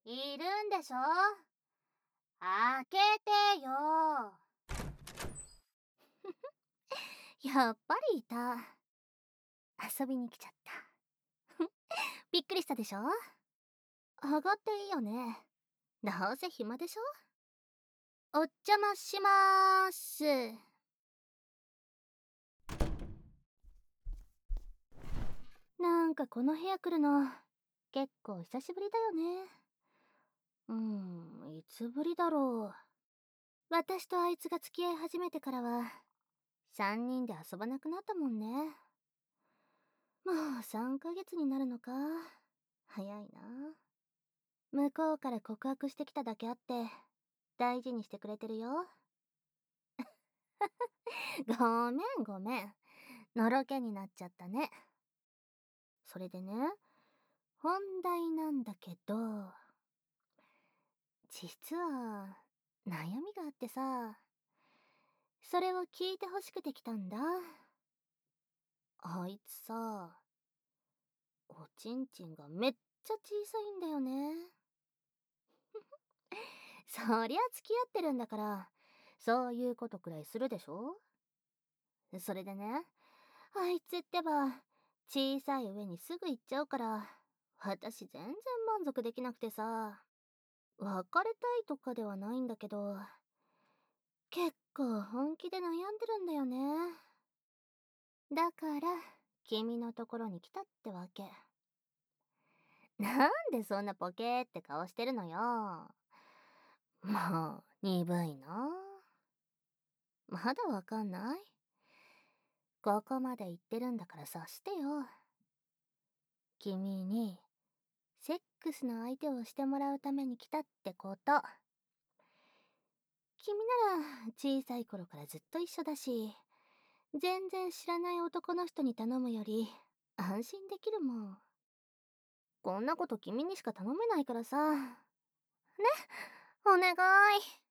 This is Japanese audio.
いるんでしょ？開けてよ。やっぱりいた。遊びに来ちゃった。びっくりしたでしょ？上がっていいよね。どうせ暇でしょ？お邪魔しまーす。なんかこの部屋来るの、結構久しぶりだよね。いつぶりだろう。私とあいつが付き合い始めてからは、3人で遊ばなくなったもんね。もう3ヶ月になるのか。早いな。向こうから告白してきただけあって、大事にしてくれてるよ。ごめんごめん。のろけになっちゃったね。それでね、本題なんだけど、実は、悩みがあってさ、それを聞いてほしくて来たんだ。あいつさ、おちんちんがめっちゃ小さいんだよね。そりゃ付き合ってるんだから、そういうことくらいするでしょ？それでね、あいつってば、小さい上にすぐ行っちゃうから、私全然満足できなくてさ、別れたいとかではないんだけど、結構本気で悩んでるんだよね。だから、君のところに来たってわけ。なんでそんなポケーって顔してるのよ。もう、鈍いな。まだわかんない？ここまで言ってるんだから察してよ。君に、セックスの相手をしてもらうために来たってこと。君なら、小さい頃からずっと一緒だし、全然知らない男の人に頼むより、安心できるもん。こんなこと君にしか頼めないからさ。ね、お願い。